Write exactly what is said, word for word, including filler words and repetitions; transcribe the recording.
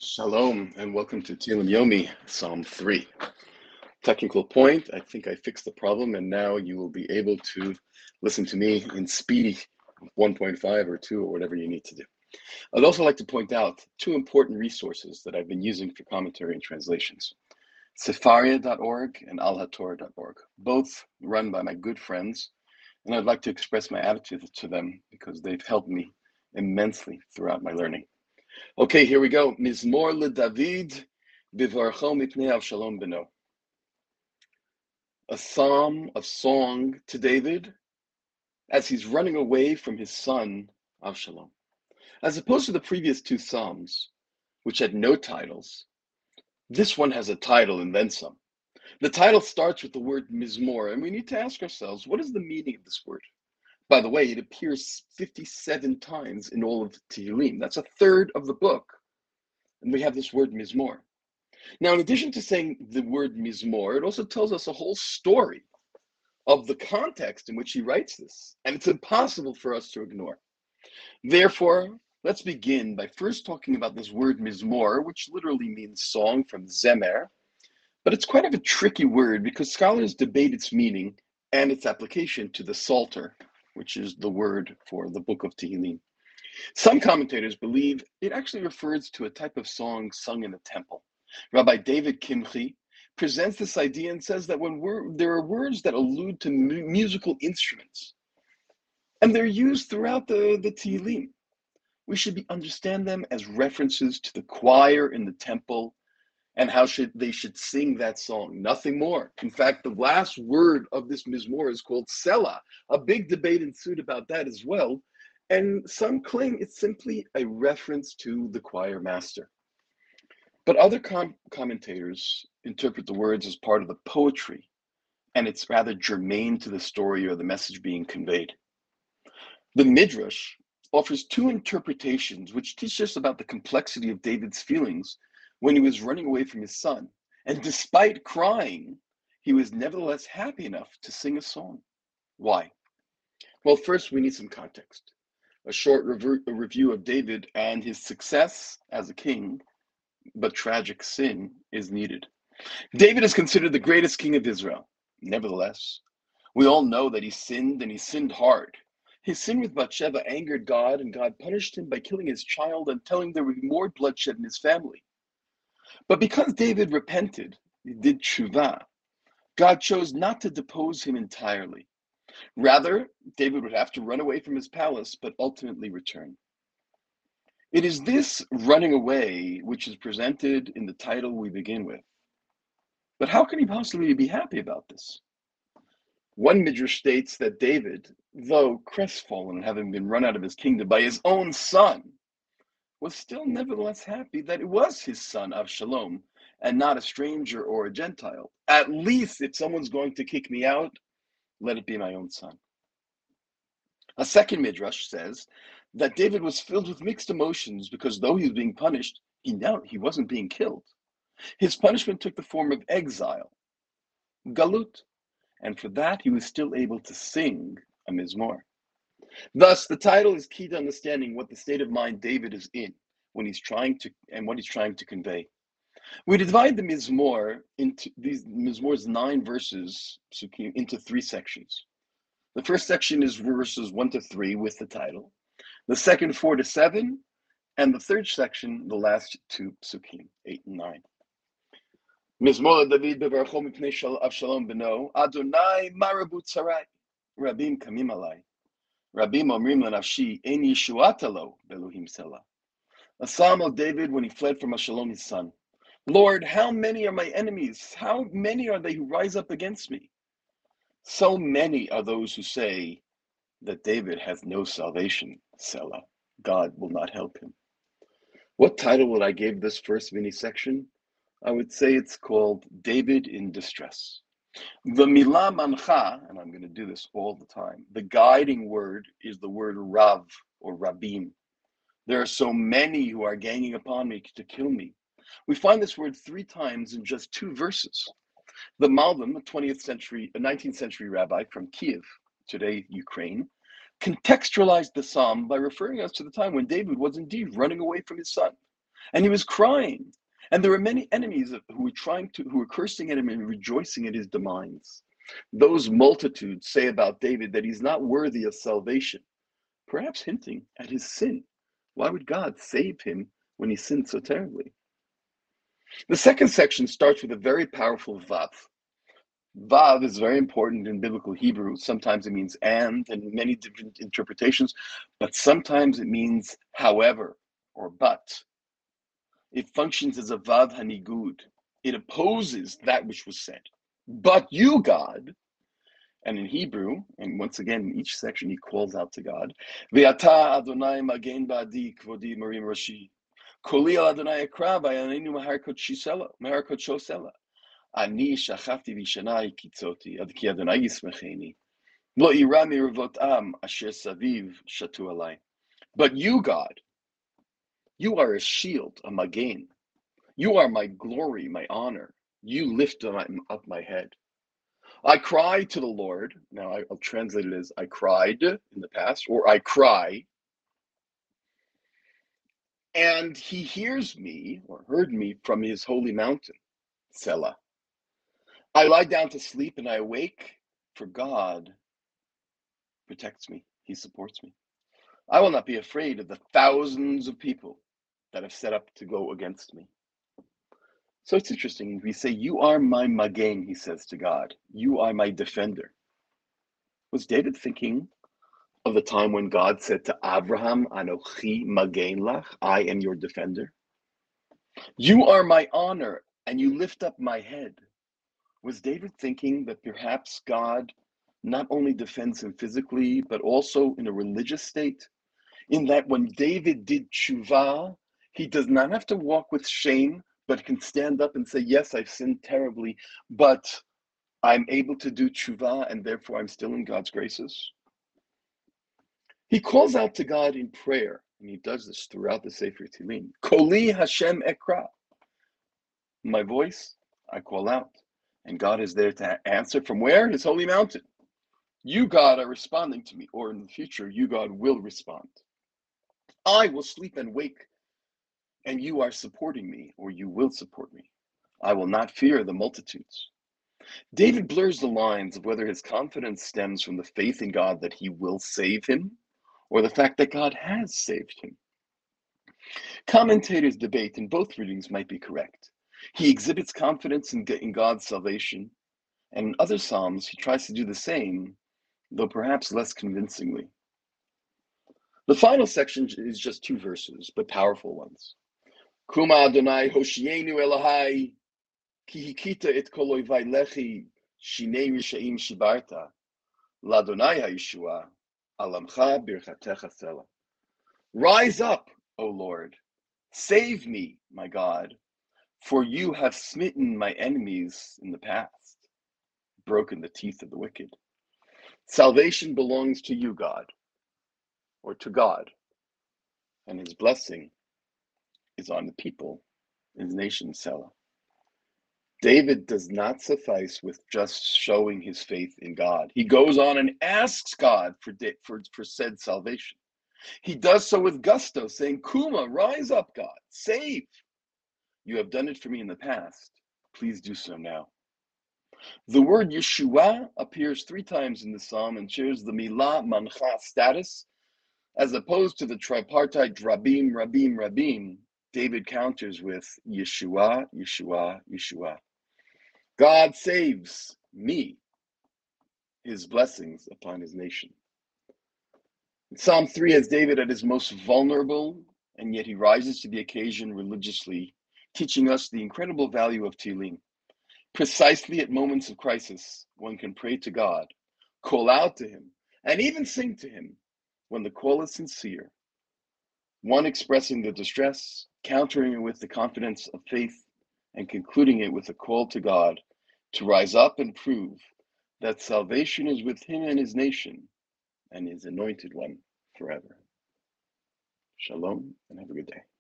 Shalom and welcome to Tilim Yomi, Psalm three. Technical point, I think I fixed the problem and now you will be able to listen to me in speedy one point five or two or whatever you need to do. I'd also like to point out two important resources that I've been using for commentary and translations. Sefaria dot org and al hatorah dot org, both run by my good friends, and I'd like to express my attitude to them because they've helped me immensely throughout my learning. Okay, here we go. Mizmor LeDavid Bivarcho Mipnei Avshalom Beno. A psalm, a song to David as he's running away from his son Avshalom. As opposed to the previous two psalms, which had no titles, this one has a title and then some. The title starts with the word Mizmor, and we need to ask ourselves, what is the meaning of this word? By the way, it appears fifty-seven times in all of Tehillim. That's a third of the book. And we have this word Mizmor. Now, in addition to saying the word Mizmor, it also tells us a whole story of the context in which he writes this, and it's impossible for us to ignore. Therefore, let's begin by first talking about this word Mizmor, which literally means song from Zemer, but it's quite of a tricky word because scholars debate its meaning and its application to the Psalter, which is the word for the book of Tehillim. Some commentators believe it actually refers to a type of song sung in a temple. Rabbi David Kimchi presents this idea and says that when we're, there are words that allude to mu- musical instruments, and they're used throughout the, the Tehillim, we should be, understand them as references to the choir in the temple and how should they should sing that song, nothing more. In fact, the last word of this Mizmor is called Selah. A big debate ensued about that as well. And some claim it's simply a reference to the choir master. But other com- commentators interpret the words as part of the poetry, and it's rather germane to the story or the message being conveyed. The Midrash offers two interpretations which teach us about the complexity of David's feelings when he was running away from his son. And despite crying, he was nevertheless happy enough to sing a song. Why? Well, first we need some context. A short rever- a review of David and his success as a king, but tragic sin is needed. David is considered the greatest king of Israel. Nevertheless, we all know that he sinned and he sinned hard. His sin with Bathsheba angered God, and God punished him by killing his child and telling there would be more bloodshed in his family. But because David repented, he did tshuva, God chose not to depose him entirely. Rather, David would have to run away from his palace, but ultimately return. It is this running away which is presented in the title we begin with. But how can he possibly be happy about this? One midrash states that David, though crestfallen having been run out of his kingdom by his own son, was still nevertheless happy that it was his son Avshalom and not a stranger or a Gentile. At least if someone's going to kick me out, let it be my own son. A second midrash says that David was filled with mixed emotions because though he was being punished, he now he wasn't being killed. His punishment took the form of exile, galut, and for that he was still able to sing a mizmor. Thus, the title is key to understanding what the state of mind David is in when he's trying to and what he's trying to convey. We divide the mizmor into these mizmor's nine verses into three sections. The first section is verses one to three with the title. The second four to seven, and the third section, the last two psukim, eight and nine. Mizmor David bevarcho mipnei Avshalom beno, Adonai marabu tzarai, rabim kamim alai, rabim omrim lanafshi, ein yeshuata lo belohim selah. A psalm of David when he fled from Avshalom his son. Lord, how many are my enemies? How many are they who rise up against me? So many are those who say that David has no salvation, Selah. God will not help him. What title would I give this first mini section? I would say it's called David in Distress. The milah mancha, and I'm going to do this all the time, the guiding word is the word Rav or Rabim. There are so many who are ganging upon me to kill me. We find this word three times in just two verses. The Malbim, a twentieth century, a nineteenth century rabbi from Kiev, today Ukraine, contextualized the psalm by referring us to the time when David was indeed running away from his son. And he was crying. And there were many enemies who were trying to, who were cursing at him and rejoicing at his demise. Those multitudes say about David that he's not worthy of salvation, perhaps hinting at his sin. Why would God save him when he sinned so terribly? The second section starts with a very powerful vav. Vav is very important in biblical Hebrew. Sometimes it means and, and many different interpretations, but sometimes it means however or but. It functions as a vav hanigud. It opposes that which was said. But you, God, and in Hebrew, and once again, in each section, he calls out to God, Ve'ata Adonai magen ba'adi kvodi marim rashi. Koli al Adonai ekra v'yaninu mahar kodshisela, mahar kodshosela. Ani shachafti v'shanai kitzoti, ad ki Adonai yismecheni. Lo ira miruvot am asher saviv shatu alai. But you, God, you are a shield, a magen. You are my glory, my honor. You lift up my head. I cried to the Lord. Now I'll translate it as I cried in the past, or I cry. And he hears me, or heard me, from his holy mountain, Selah. I lie down to sleep and I awake, for God protects me. He supports me. I will not be afraid of the thousands of people that have set up to go against me. So it's interesting. We say, you are my magen, he says to God. You are my defender. Was David thinking of the time when God said to Abraham, Anochi magen lach, I am your defender? You are my honor, and you lift up my head. Was David thinking that perhaps God not only defends him physically, but also in a religious state? In that when David did tshuva, he does not have to walk with shame, but can stand up and say, yes, I've sinned terribly, but I'm able to do tshuva, and therefore I'm still in God's graces. He calls out to God in prayer, and he does this throughout the Sefer Tehillim. Koli Hashem ekra. My voice, I call out. And God is there to answer from where? His holy mountain. You, God, are responding to me, or in the future, you, God, will respond. I will sleep and wake, and you are supporting me, or you will support me. I will not fear the multitudes. David blurs the lines of whether his confidence stems from the faith in God that he will save him, or the fact that God has saved him. Commentators debate, and both readings might be correct. He exhibits confidence in, in God's salvation, and in other Psalms, he tries to do the same, though perhaps less convincingly. The final section is just two verses, but powerful ones. Kuma Adonai Hoshienu Elohai, ki hikita et kol oivai lechi, shinei rishaim shibarta, ladonai haYeshua, alamcha birchatecha selah. Rise up, O Lord, save me, my God, for you have smitten my enemies in the past, broken the teeth of the wicked. Salvation belongs to you, God, or to God, and his blessing is on the people, his nation, Selah. David does not suffice with just showing his faith in God. He goes on and asks God for, for, for said salvation. He does so with gusto, saying, Kuma, rise up, God, save. You have done it for me in the past. Please do so now. The word Yeshua appears three times in the psalm and shares the Milah Mancha status. As opposed to the tripartite Rabim, Rabim, Rabim, David counters with Yeshua, Yeshua, Yeshua. God saves me, his blessings upon his nation. In Psalm three has David at his most vulnerable, and yet he rises to the occasion religiously, teaching us the incredible value of Tehillim. Precisely at moments of crisis, one can pray to God, call out to him, and even sing to him when the call is sincere. One expressing the distress, countering it with the confidence of faith, and concluding it with a call to God to rise up and prove that salvation is with him and his nation and his anointed one forever. Shalom, and have a good day.